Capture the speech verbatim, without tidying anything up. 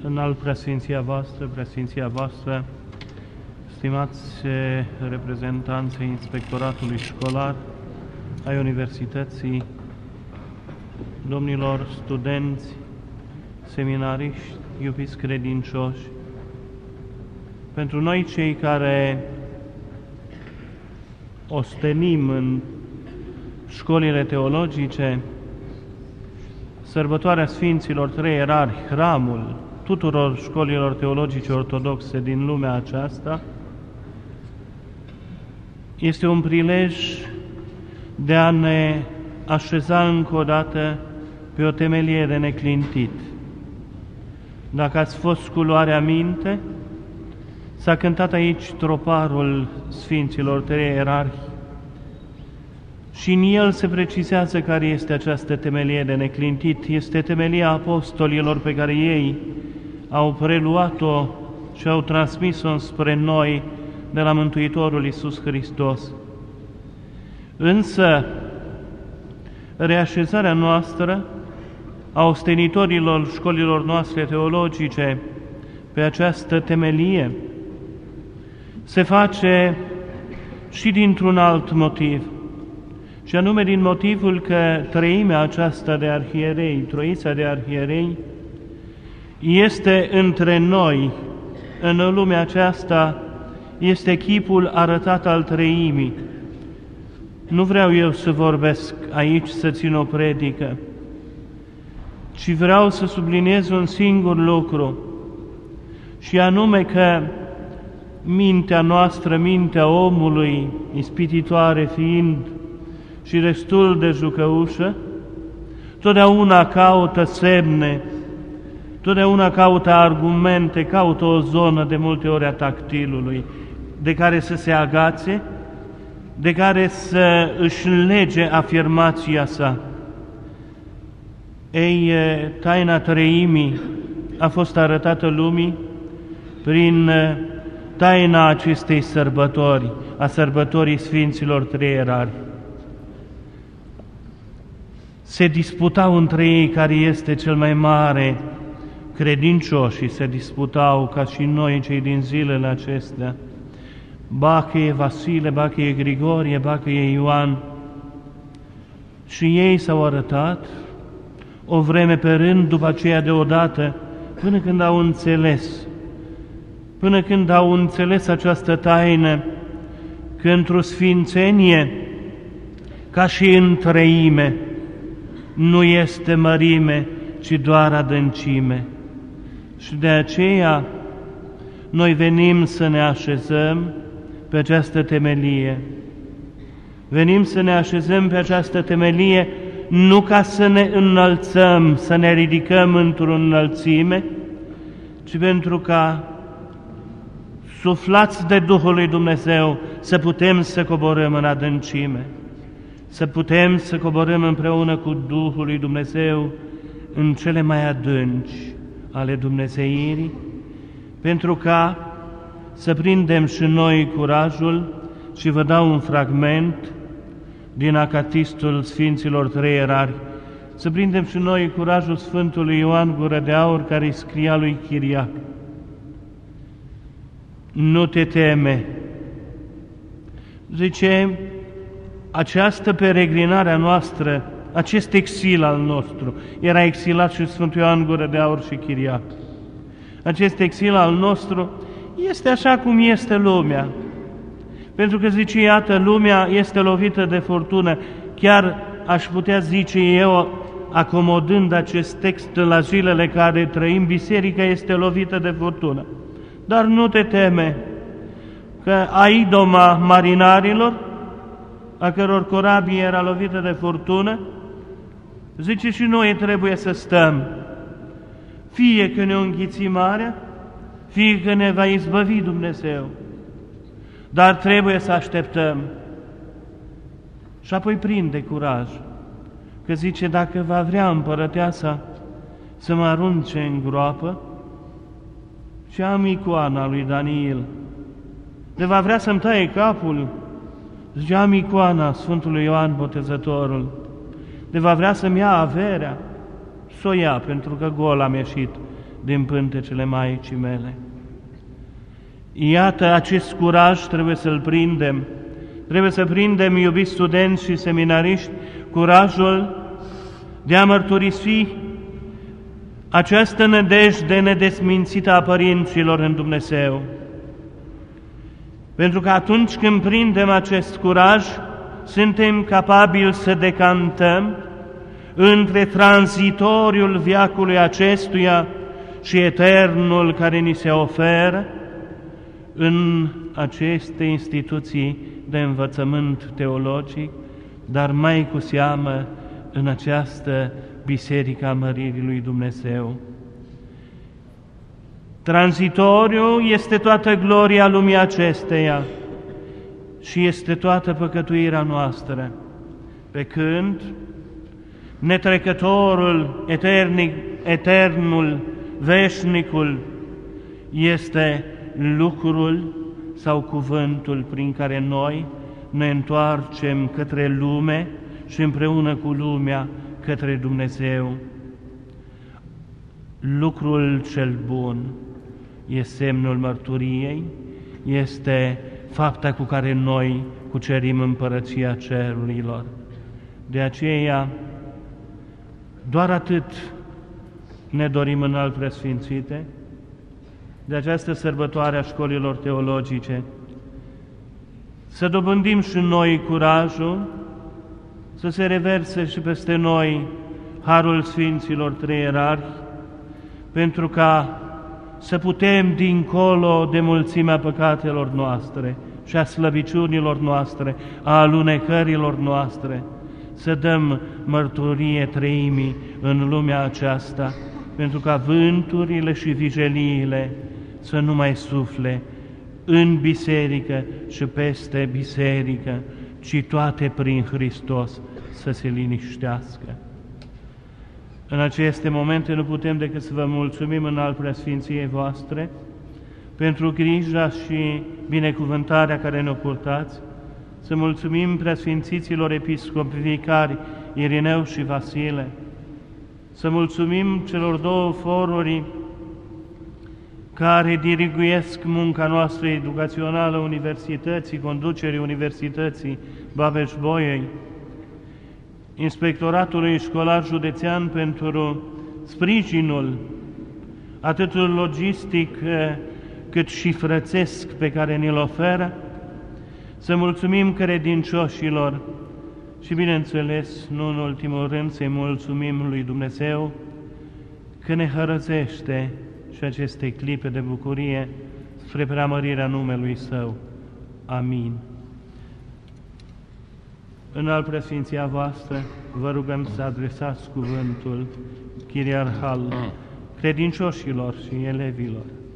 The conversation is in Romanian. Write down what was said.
înalt preasfinția voastră, preasfinția voastră, stimați reprezentanții Inspectoratului Școlar ai Universității, domnilor studenți, seminariști, iubiți credincioși, pentru noi cei care ostenim în școlile teologice sărbătoarea Sfinților Trei Ierarhi, hramul tuturor școlilor teologice ortodoxe din lumea aceasta, este un prilej de a ne așeza încă o dată pe o temelie de neclintit. Dacă ați fost cu luarea minte, s-a cântat aici troparul Sfinților Trei Ierarhi și în el se precizează care este această temelie de neclintit. Este temelia apostolilor pe care ei au preluat-o și au transmis-o spre noi de la Mântuitorul Iisus Hristos. Însă, reașezarea noastră a ostenitorilor școlilor noastre teologice pe această temelie se face și dintr-un alt motiv, și anume din motivul că treimea aceasta de arhierei, troița de arhierei, este între noi, în lumea aceasta, este chipul arătat al treimii. Nu vreau eu să vorbesc aici, să țin o predică, ci vreau să subliniez un singur lucru, și anume că mintea noastră, mintea omului, ispititoare fiind și destul de jucăușă, totdeauna caută semne, totdeauna caută argumente, caută o zonă de multe ori a tactilului, de care să se agațe, de care să își lege afirmația sa. Ei, taina treimii a fost arătată lumii prin taina acestei sărbători, a sărbătorii Sfinților Trei Ierarhi. Se disputau între ei care este cel mai mare credincios și se disputau ca și noi cei din zilele acestea. Ba că e Vasile, ba că e Grigorie, ba că e Ioan. Și ei s-au arătat o vreme pe rând, după aceea deodată, până când au înțeles, până când au înțeles această taină, că într-o sfințenie, ca și în treime, nu este mărime, ci doar adâncime. Și de aceea noi venim să ne așezăm pe această temelie. Venim să ne așezăm pe această temelie nu ca să ne înălțăm, să ne ridicăm într-o înălțime, ci pentru ca, suflați de Duhul lui Dumnezeu, să putem să coborâm în adâncime, să putem să coborâm împreună cu Duhul lui Dumnezeu în cele mai adânci ale dumnezeirii, pentru ca să prindem și noi curajul. Și vă dau un fragment din Acatistul Sfinților Trei Ierarhi, să prindem și noi curajul Sfântului Ioan Gură de Aur, care îi scria lui Chiriac: nu te teme. Zice, această peregrinare a noastră, acest exil al nostru, era exilat și Sfântul Ioan Gură de Aur și Chiriac. Acest exil al nostru este așa cum este lumea. Pentru că, zice, iată, lumea este lovită de furtună. Chiar aș putea zice eu, acomodând acest text la zilele care trăim, biserica este lovită de furtună. Dar nu te teme, că aidoma marinarilor, a căror corabie era lovită de furtună, zice, și noi trebuie să stăm. Fie că ne înghiți marea, fie că ne va izbăvi Dumnezeu, dar trebuie să așteptăm. Și apoi prinde curaj, că zice, dacă va vrea împărăteasa să mă arunce în groapă, și am icoana lui Daniel, de va vrea să-mi taie capul, zice, am icoana Sfântului Ioan Botezătorul, de va vrea să-mi ia averea, s-o ia, pentru că gol am ieșit din pântecele Maicii mele. Iată, acest curaj trebuie să-l prindem. Trebuie să prindem, iubiți studenți și seminariști, curajul de a mărturisi această nădejde nedesmințită a părinților în Dumnezeu. Pentru că atunci când prindem acest curaj, suntem capabili să decantăm între tranzitoriul veacului acestuia și eternul care ni se oferă în aceste instituții de învățământ teologic, dar mai cu seamă în această Biserică a Măririi lui Dumnezeu. Tranzitoriu este toată gloria lumii acesteia și este toată păcătuirea noastră, pe când netrecătorul, eternic, eternul, veșnicul este lucrul sau cuvântul prin care noi ne întoarcem către lume și împreună cu lumea către Dumnezeu. Lucrul cel bun este semnul mărturiei, este fapta cu care noi cucerim împărăția cerurilor. De aceea, doar atât ne dorim în al preasfințite, de această sărbătoare a școlilor teologice, să dobândim și noi curajul, să se reverse și peste noi harul Sfinților Trei Ierarhi, pentru ca să putem, dincolo de mulțimea păcatelor noastre și a slăbiciunilor noastre, a alunecărilor noastre, să dăm mărturie treimii în lumea aceasta, pentru ca vânturile și vijeliile să nu mai sufle în biserică și peste biserică, ci toate prin Hristos să se liniștească. În aceste momente nu putem decât să vă mulțumim în al preasfinției voastre pentru grija și binecuvântarea care ne-o purtați, să mulțumim preasfințiților episcopi vicari Irineu și Vasile, să mulțumim celor două foruri care diriguiesc munca noastră educațională Universității, conducerii Universității Babeș-Bolyai, Inspectoratului Școlar Județean pentru sprijinul atât logistic cât și frățesc pe care ni-l oferă, să mulțumim credincioșilor și, bineînțeles, nu în ultimul rând, să-i mulțumim lui Dumnezeu că ne hărăzește și aceste clipe de bucurie spre preamărirea numelui Său. Amin. În al preasfinția voastră vă rugăm să adresați cuvântul chiriarhal credincioșilor și elevilor.